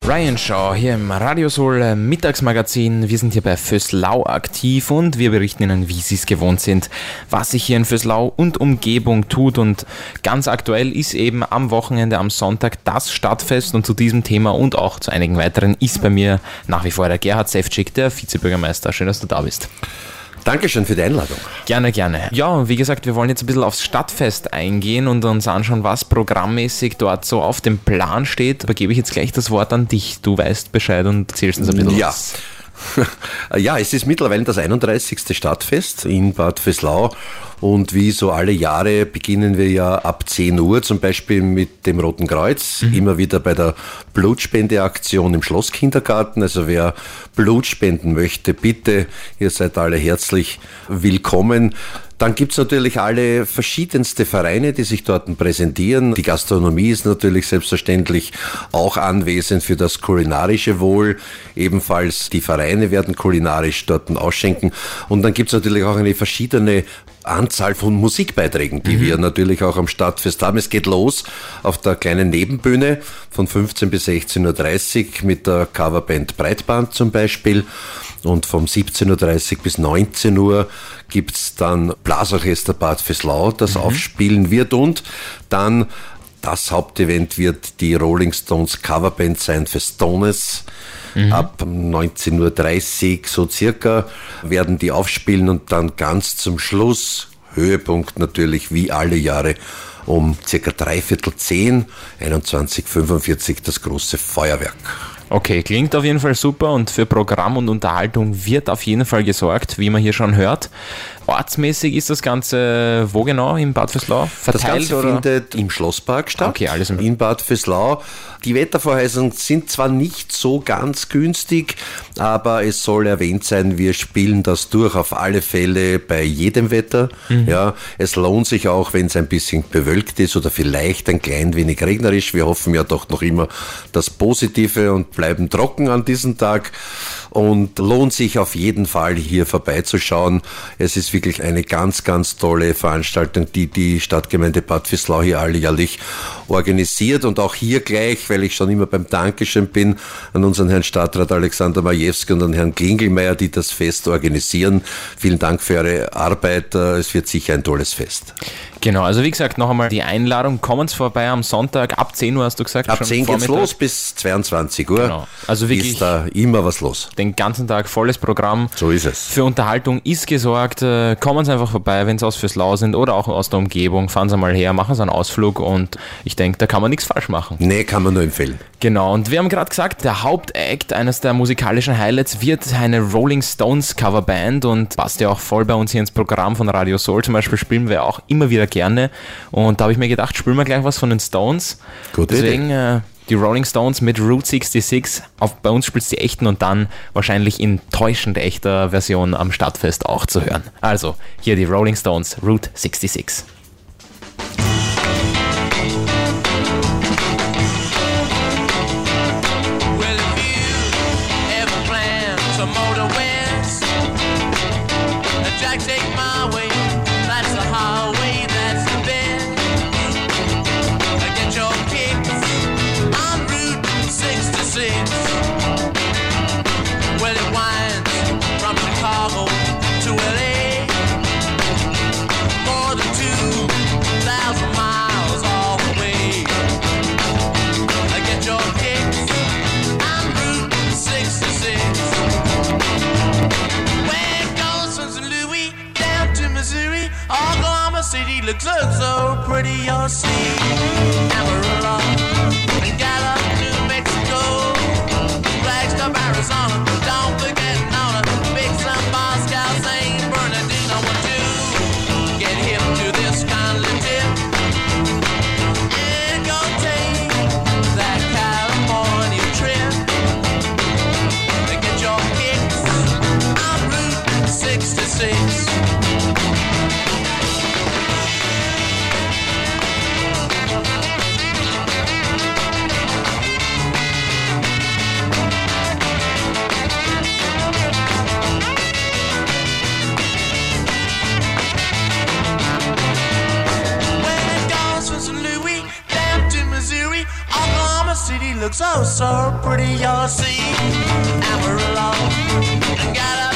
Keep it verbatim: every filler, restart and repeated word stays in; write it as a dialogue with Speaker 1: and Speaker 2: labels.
Speaker 1: Ryan Shaw hier im Radio Soul Mittagsmagazin. Wir sind hier bei Vöslau aktiv und wir berichten Ihnen, wie Sie es gewohnt sind, was sich hier in Vöslau und Umgebung tut. Und ganz aktuell ist eben am Wochenende, am Sonntag, das Stadtfest. Und zu diesem Thema und auch zu einigen weiteren ist bei mir nach wie vor der Gerhard Sefcik, der Vizebürgermeister. Schön, dass du da bist.
Speaker 2: Dankeschön für die Einladung.
Speaker 1: Gerne, gerne. Ja, und wie gesagt, wir wollen jetzt ein bisschen aufs Stadtfest eingehen und uns anschauen, was programmmäßig dort so auf dem Plan steht. Da gebe ich jetzt gleich das Wort an dich. Du weißt Bescheid und erzählst uns ein bisschen
Speaker 2: ja.
Speaker 1: was.
Speaker 2: Ja, es ist mittlerweile das einunddreißigste Stadtfest in Bad Vöslau und wie so alle Jahre beginnen wir ja ab zehn Uhr zum Beispiel mit dem Roten Kreuz, mhm. immer wieder bei der Blutspendeaktion im Schlosskindergarten. Also wer Blut spenden möchte, bitte, ihr seid alle herzlich willkommen. Dann gibt's natürlich alle verschiedenste Vereine, die sich dort präsentieren. Die Gastronomie ist natürlich selbstverständlich auch anwesend für das kulinarische Wohl. Ebenfalls die Vereine werden kulinarisch dort ausschenken. Und dann gibt's natürlich auch eine verschiedene Anzahl von Musikbeiträgen, die mhm. wir natürlich auch am Stadtfest haben. Es geht los auf der kleinen Nebenbühne von fünfzehn bis sechzehn Uhr dreißig mit der Coverband Breitband zum Beispiel. Und vom siebzehn Uhr dreißig bis neunzehn Uhr gibt's dann Blasorchester Bad Vöslau, das mhm. aufspielen wird. Und dann das Hauptevent wird die Rolling Stones Coverband sein, Festones. Mhm. Ab neunzehn Uhr dreißig so circa werden die aufspielen und dann ganz zum Schluss, Höhepunkt natürlich wie alle Jahre, um circa dreiviertel zehn, einundzwanzig Uhr fünfundvierzig das große Feuerwerk.
Speaker 1: Okay, klingt auf jeden Fall super und für Programm und Unterhaltung wird auf jeden Fall gesorgt, wie man hier schon hört. Ortsmäßig ist das Ganze wo genau in Bad Vöslau verteilt?
Speaker 2: Das Ganze
Speaker 1: oder?
Speaker 2: findet im Schlosspark statt,
Speaker 1: okay, alles
Speaker 2: in Bad Vöslau. Die Wettervorhersagungen sind zwar nicht so ganz günstig, aber es soll erwähnt sein, wir spielen das durch auf alle Fälle bei jedem Wetter. Mhm. Ja, es lohnt sich auch, wenn es ein bisschen bewölkt ist oder vielleicht ein klein wenig regnerisch. Wir hoffen ja doch noch immer das Positive und bleiben trocken an diesem Tag. Und lohnt sich auf jeden Fall hier vorbeizuschauen. Es ist wirklich eine ganz, ganz tolle Veranstaltung, die die Stadtgemeinde Bad Vöslau hier alljährlich organisiert. Und auch hier gleich, weil ich schon immer beim Dankeschön bin, an unseren Herrn Stadtrat Alexander Majewski und an Herrn Klingelmeier, die das Fest organisieren. Vielen Dank für Ihre Arbeit. Es wird sicher ein tolles Fest.
Speaker 1: Genau, also wie gesagt, noch einmal die Einladung, kommen Sie vorbei am Sonntag, ab zehn Uhr hast du gesagt.
Speaker 2: Ab zehn geht's los bis zweiundzwanzig Uhr.
Speaker 1: Genau. Also wirklich
Speaker 2: ist da immer was los.
Speaker 1: Den ganzen Tag volles Programm.
Speaker 2: So ist es.
Speaker 1: Für Unterhaltung ist gesorgt. Kommen Sie einfach vorbei, wenn Sie aus Vöslau sind oder auch aus der Umgebung. Fahren Sie mal her, machen Sie einen Ausflug und ich denke, da kann man nichts falsch machen.
Speaker 2: Nee, kann man nur empfehlen.
Speaker 1: Genau, und wir haben gerade gesagt, der Hauptact, eines der musikalischen Highlights, wird eine Rolling Stones Coverband und passt ja auch voll bei uns hier ins Programm von Radio Soul. Zum Beispiel spielen wir auch immer wieder gerne. Und da habe ich mir gedacht, spielen wir gleich was von den Stones.
Speaker 2: Gute
Speaker 1: Deswegen
Speaker 2: Idee.
Speaker 1: Äh, die Rolling Stones mit Route sechsundsechzig. Auf, bei uns spielt es die echten und dann wahrscheinlich in täuschend echter Version am Stadtfest auch zu hören. Also, hier die Rolling Stones, Route sechsundsechzig.
Speaker 3: City looks so pretty, you'll see Amarillo and Gallup, New Mexico, Flagstaff, Arizona. Don't forget Nona, Big Sun, Moscow, Saint Bernardino. Want to get hip to this kind of tip and go take that California trip and get your kicks on Route sixty-six. so, so pretty, you'll see. Amarillo, and got